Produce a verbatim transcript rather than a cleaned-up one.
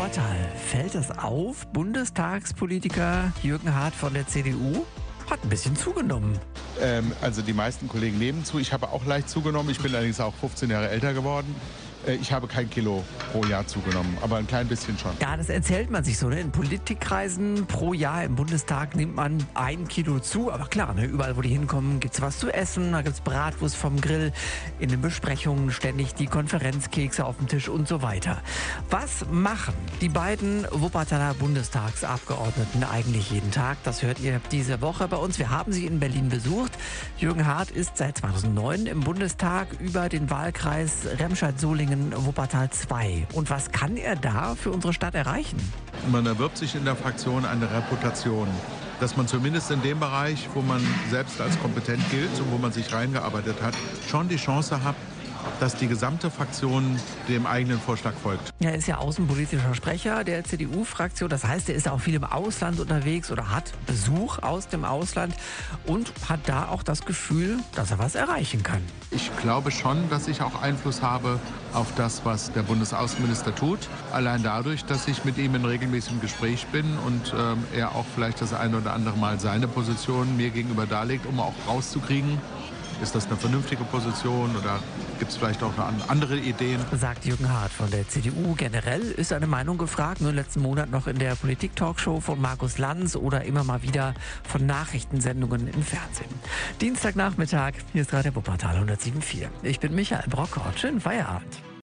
Wuppertal. Fällt das auf? Bundestagspolitiker Jürgen Hart von der C D U hat ein bisschen zugenommen. Ähm, also die meisten Kollegen nehmen zu. Ich habe auch leicht zugenommen. Ich bin allerdings auch fünfzehn Jahre älter geworden. Äh, ich habe kein Kilo pro Jahr zugenommen, aber ein klein bisschen schon. Ja, das erzählt man sich so. Ne? In Politikkreisen pro Jahr im Bundestag nimmt man ein Kilo zu. Aber klar, ne? Überall, wo die hinkommen, gibt es was zu essen. Da gibt es Bratwurst vom Grill. In den Besprechungen ständig die Konferenzkekse auf dem Tisch und so weiter. Was machen die beiden Wuppertaler Bundestagsabgeordneten eigentlich jeden Tag? Das hört ihr diese Woche bei uns. Wir haben sie in Berlin besucht. Jürgen Hart ist seit zweitausendneun im Bundestag über den Wahlkreis Remscheid-Solingen Wuppertal zwei. Und was kann er da für unsere Stadt erreichen? Man erwirbt sich in der Fraktion eine Reputation, dass man zumindest in dem Bereich, wo man selbst als kompetent gilt und wo man sich reingearbeitet hat, schon die Chance hat, dass die gesamte Fraktion dem eigenen Vorschlag folgt. Er ist ja außenpolitischer Sprecher der C D U-Fraktion. Das heißt, er ist auch viel im Ausland unterwegs oder hat Besuch aus dem Ausland und hat da auch das Gefühl, dass er was erreichen kann. Ich glaube schon, dass ich auch Einfluss habe auf das, was der Bundesaußenminister tut. Allein dadurch, dass ich mit ihm in regelmäßigem Gespräch bin und ähm, er auch vielleicht das eine oder andere Mal seine Position mir gegenüber darlegt, um auch rauszukriegen, ist das eine vernünftige Position oder gibt es vielleicht auch noch andere Ideen? Sagt Jürgen Hart von der C D U. Generell ist seine Meinung gefragt. Nur letzten Monat noch in der Politik-Talkshow von Markus Lanz oder immer mal wieder von Nachrichtensendungen im Fernsehen. Dienstagnachmittag, hier ist Radio Wuppertal hundertsieben Komma vier. Ich bin Michael Brockort. Schönen Feierabend.